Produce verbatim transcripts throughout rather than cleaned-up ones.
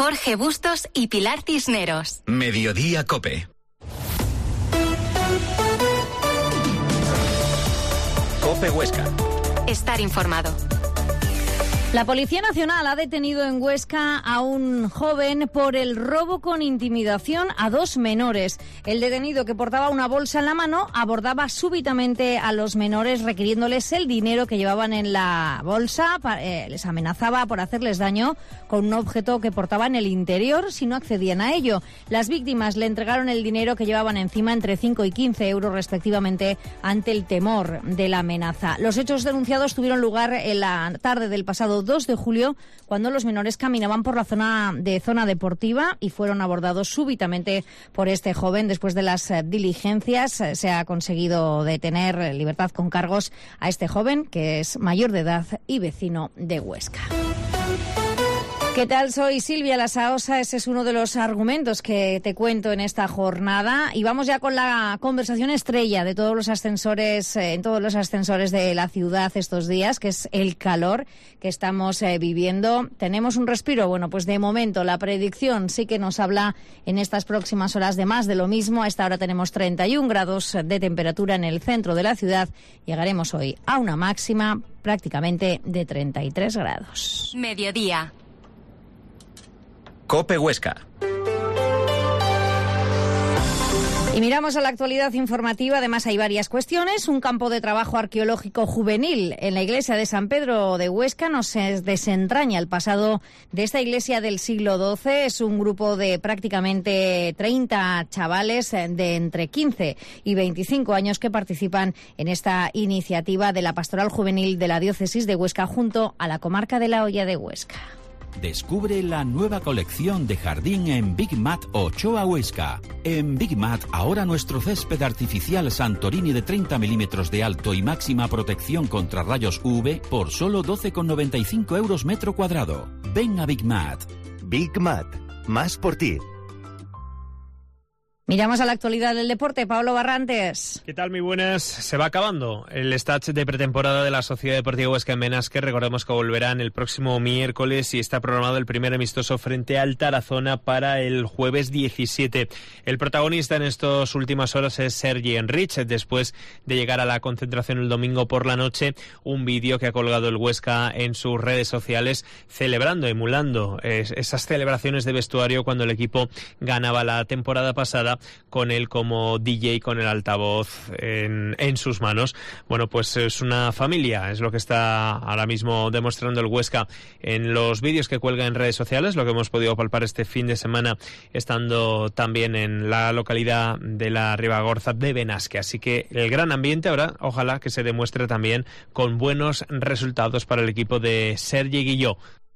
Jorge Bustos y Pilar Cisneros. Mediodía Cope. Cope Huesca. Estar informado. La Policía Nacional ha detenido en Huesca a un joven por el robo con intimidación a dos menores. El detenido, que portaba una bolsa en la mano, abordaba súbitamente a los menores requiriéndoles el dinero que llevaban en la bolsa. Eh, les amenazaba por hacerles daño con un objeto que portaba en el interior si no accedían a ello. Las víctimas le entregaron el dinero que llevaban encima, entre cinco y quince euros respectivamente, ante el temor de la amenaza. Los hechos denunciados tuvieron lugar en la tarde del pasado dos de julio, cuando los menores caminaban por la zona de zona deportiva y fueron abordados súbitamente por este joven. Después de las eh, diligencias eh, se ha conseguido detener eh, libertad con cargos a este joven, que es mayor de edad y vecino de Huesca. ¿Qué tal? Soy Silvia Lasaosa. Ese es uno de los argumentos que te cuento en esta jornada. Y vamos ya con la conversación estrella de todos los ascensores, eh, en todos los ascensores de la ciudad estos días, que es el calor que estamos eh, viviendo. ¿Tenemos un respiro? Bueno, pues de momento la predicción sí que nos habla en estas próximas horas de más de lo mismo. A esta hora tenemos treinta y un grados de temperatura en el centro de la ciudad. Llegaremos hoy a una máxima prácticamente de treinta y tres grados. Mediodía. Cope Huesca. Y miramos a la actualidad informativa. Además, hay varias cuestiones. Un campo de trabajo arqueológico juvenil en la iglesia de San Pedro de Huesca nos desentraña el pasado de esta iglesia del siglo doce. Es un grupo de prácticamente treinta chavales de entre quince y veinticinco años que participan en esta iniciativa de la Pastoral Juvenil de la Diócesis de Huesca junto a la comarca de la Hoya de Huesca. Descubre la nueva colección de jardín en Big Mat Ochoa Huesca. En Big Mat, ahora nuestro césped artificial Santorini de treinta milímetros de alto y máxima protección contra rayos U V por solo doce con noventa y cinco euros metro cuadrado. Ven a Big Mat. Big Mat, más por ti. Miramos a la actualidad del deporte. Pablo Barrantes. ¿Qué tal? Muy buenas. Se va acabando el stage de pretemporada de la Sociedad Deportiva Huesca en Benasque. Recordemos que volverán el próximo miércoles y está programado el primer amistoso frente al Tarazona para el jueves diecisiete. El protagonista en estas últimas horas es Sergi Enrich, después de llegar a la concentración el domingo por la noche. Un vídeo que ha colgado el Huesca en sus redes sociales celebrando, emulando es, esas celebraciones de vestuario cuando el equipo ganaba la temporada pasada, con él como D J con el altavoz en, en sus manos. Bueno, pues es una familia, es lo que está ahora mismo demostrando el Huesca en los vídeos que cuelga en redes sociales, lo que hemos podido palpar este fin de semana estando también en la localidad de la Ribagorza de Benasque. Así que el gran ambiente ahora, ojalá que se demuestre también con buenos resultados para el equipo de Sergi Guilló.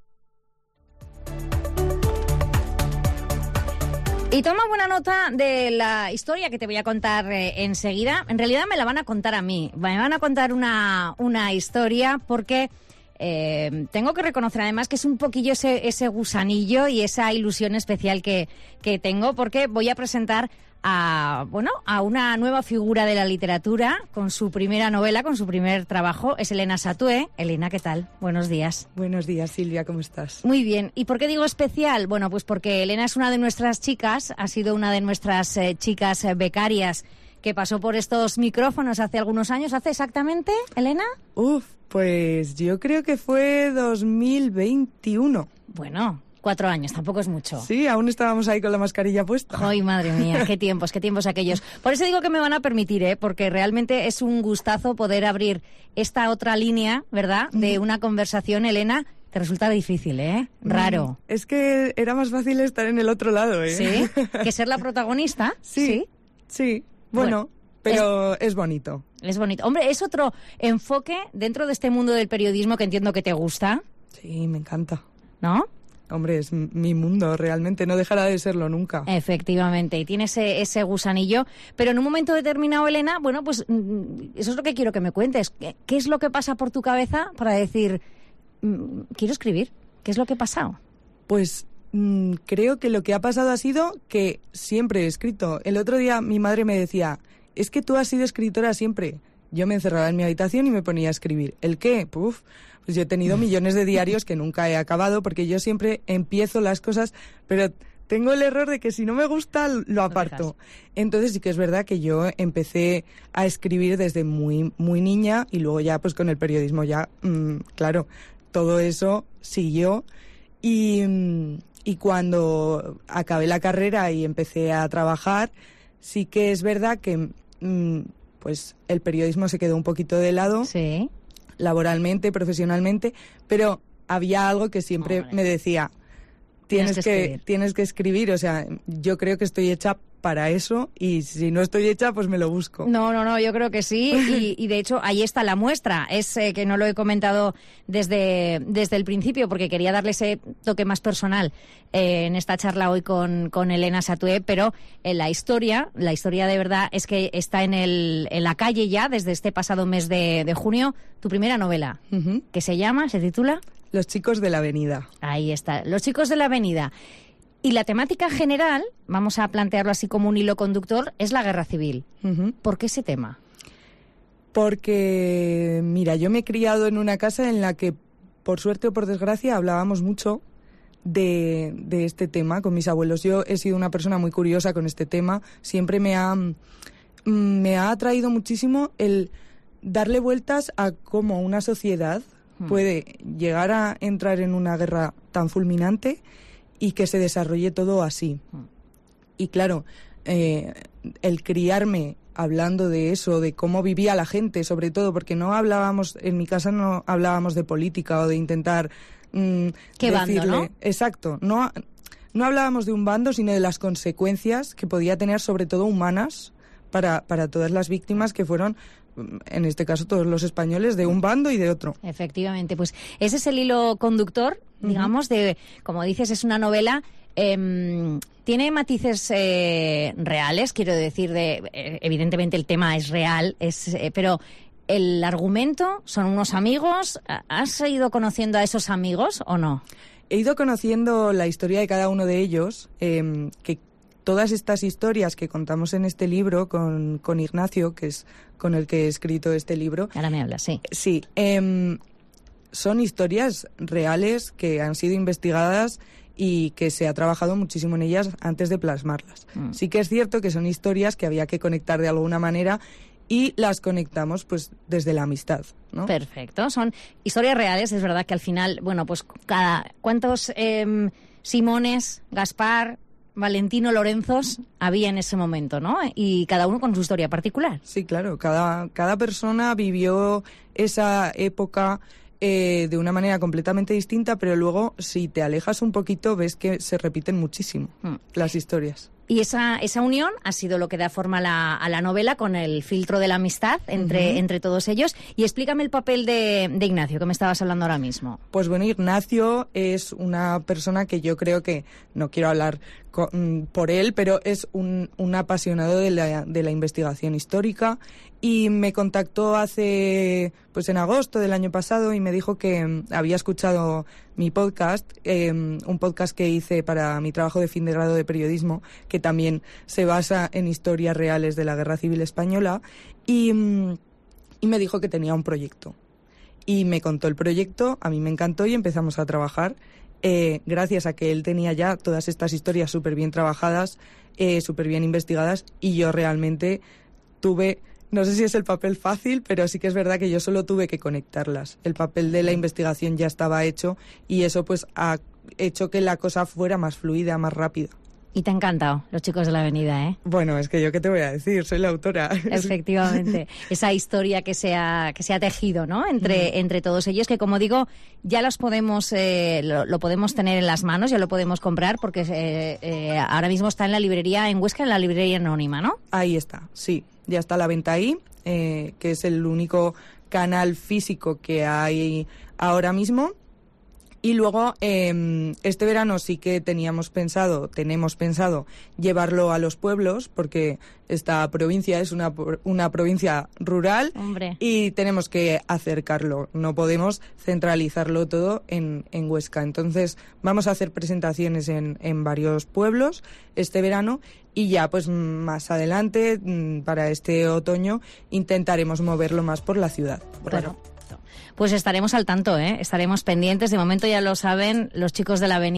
Y toma buena nota de la historia que te voy a contar eh, enseguida. En realidad me la van a contar a mí. Me van a contar una, una historia porque eh, tengo que reconocer además que es un poquillo ese, ese gusanillo y esa ilusión especial que, que tengo, porque voy a presentar a, bueno, a una nueva figura de la literatura con su primera novela, con su primer trabajo. Es Elena Satué. Elena, ¿qué tal? Buenos días. Buenos días, Silvia, ¿cómo estás? Muy bien. ¿Y por qué digo especial? Bueno, pues porque Elena es una de nuestras chicas, ha sido una de nuestras eh, chicas eh, becarias que pasó por estos micrófonos hace algunos años. ¿Hace exactamente, Elena? Uf, pues yo creo que fue dos mil veintiuno. Bueno, cuatro años, tampoco es mucho. Sí, aún estábamos ahí con la mascarilla puesta. Ay, madre mía, qué tiempos, qué tiempos aquellos. Por eso digo que me van a permitir, ¿eh? Porque realmente es un gustazo poder abrir esta otra línea, ¿verdad?, de una conversación, Elena. Te resulta difícil, ¿eh? Raro. Es que era más fácil estar en el otro lado, ¿eh? ¿Sí? ¿Que ser la protagonista? Sí, sí. sí. Bueno, bueno, pero es, es bonito. Es bonito. Hombre, es otro enfoque dentro de este mundo del periodismo que entiendo que te gusta. Sí, me encanta. ¿No? Hombre, es mi mundo, realmente, no dejará de serlo nunca. Efectivamente, y tiene ese, ese gusanillo. Pero en un momento determinado, Elena, bueno, pues eso es lo que quiero que me cuentes. ¿Qué, qué es lo que pasa por tu cabeza para decir, mmm, quiero escribir? ¿Qué es lo que ha pasado? Pues mmm, creo que lo que ha pasado ha sido que siempre he escrito. El otro día mi madre me decía, es que tú has sido escritora siempre. yo me encerraba en mi habitación y me ponía a escribir. ¿El qué? Puf, pues yo he tenido millones de diarios que nunca he acabado porque yo siempre empiezo las cosas, pero tengo el error de que si no me gusta lo aparto. Entonces sí que es verdad que yo empecé a escribir desde muy muy niña y luego ya pues con el periodismo ya, mmm, claro, todo eso siguió y, y cuando acabé la carrera y empecé a trabajar, sí que es verdad que mmm, pues el periodismo se quedó un poquito de lado, sí, laboralmente, profesionalmente, pero había algo que siempre Hombre. me decía, tienes, Tienes que que, escribir. tienes que escribir, o sea, yo creo que estoy hecha para eso y si no estoy hecha, pues me lo busco. No, no, no, yo creo que sí y, y de hecho ahí está la muestra. Es eh, que no lo he comentado desde, desde el principio porque quería darle ese toque más personal eh, en esta charla hoy con, con Elena Satué, pero en la historia, la historia de verdad es que está en, el, en la calle ya desde este pasado mes de, de junio, tu primera novela, Uh-huh. que se llama, se titula... Los chicos de la avenida. Ahí está, Los chicos de la avenida. Y la temática general, vamos a plantearlo así como un hilo conductor, es la guerra civil. Uh-huh. ¿Por qué ese tema? Porque, mira, yo me he criado en una casa en la que, por suerte o por desgracia, hablábamos mucho de, de este tema con mis abuelos. Yo he sido una persona muy curiosa con este tema. Siempre me ha, me ha atraído muchísimo el darle vueltas a cómo una sociedad hmm. puede llegar a entrar en una guerra tan fulminante y que se desarrolle todo así. Y claro, eh, el criarme hablando de eso, de cómo vivía la gente, sobre todo, porque no hablábamos, en mi casa no hablábamos de política o de intentar mmm, ¿Qué decirle, bando, no? Exacto, no, no hablábamos de un bando, sino de las consecuencias que podía tener, sobre todo humanas, para, para todas las víctimas que fueron, en este caso todos los españoles, de un bando y de otro. Efectivamente, pues ese es el hilo conductor, digamos, uh-huh. de, como dices, es una novela, eh, tiene matices eh, reales, quiero decir, de eh, evidentemente el tema es real, es, eh, pero el argumento son unos amigos. ¿Has ido conociendo a esos amigos o no? He ido conociendo la historia de cada uno de ellos, eh, que todas estas historias que contamos en este libro con, con Ignacio, que es con el que he escrito este libro... Ahora me hablas, sí. Sí, eh, son historias reales que han sido investigadas y que se ha trabajado muchísimo en ellas antes de plasmarlas. Mm. Sí que es cierto que son historias que había que conectar de alguna manera y las conectamos pues desde la amistad, ¿no? Perfecto, son historias reales, es verdad que al final, bueno, pues cada... ¿Cuántos eh, Simones, Gaspar... Valentino Lorenzos había en ese momento, ¿no? Y cada uno con su historia particular. Sí, claro. Cada, cada persona vivió esa época eh, de una manera completamente distinta, pero luego, si te alejas un poquito, ves que se repiten muchísimo mm. las historias. Y esa, esa unión ha sido lo que da forma a la, a la novela con el filtro de la amistad entre, uh-huh. entre todos ellos. Y explícame el papel de, de Ignacio, que me estabas hablando ahora mismo. Pues bueno, Ignacio es una persona que yo creo que, no quiero hablar con, por él, pero es un, un apasionado de la, de la investigación histórica y me contactó hace, pues en agosto del año pasado y me dijo que había escuchado mi podcast, eh, un podcast que hice para mi trabajo de fin de grado de periodismo, que también se basa en historias reales de la Guerra Civil Española, y, y me dijo que tenía un proyecto. Y me contó el proyecto, a mí me encantó y empezamos a trabajar, eh, gracias a que él tenía ya todas estas historias súper bien trabajadas, eh, súper bien investigadas, y yo realmente tuve... No sé si es el papel fácil, pero sí que es verdad que yo solo tuve que conectarlas. El papel de la investigación ya estaba hecho y eso pues ha hecho que la cosa fuera más fluida, más rápida. Y te ha encantado, Los chicos de la avenida, ¿eh? Bueno, es que yo qué te voy a decir, soy la autora. Efectivamente, esa historia que se ha, que se ha tejido, ¿no? Entre, mm. entre todos ellos, que como digo, ya los podemos, eh, lo, lo podemos tener en las manos, ya lo podemos comprar, porque eh, eh, ahora mismo está en la librería, en Huesca, en la librería anónima, ¿no? Ahí está, sí, ya está a la venta ahí, eh, que es el único canal físico que hay ahora mismo. Y luego, eh, este verano sí que teníamos pensado, tenemos pensado llevarlo a los pueblos, porque esta provincia es una, una provincia rural. Hombre. Y tenemos que acercarlo, no podemos centralizarlo todo en, en Huesca. Entonces vamos a hacer presentaciones en, en varios pueblos este verano y ya pues más adelante, para este otoño, intentaremos moverlo más por la ciudad. Por Claro. Pues estaremos al tanto, ¿eh? Estaremos pendientes. De momento ya lo saben los chicos de la avenida.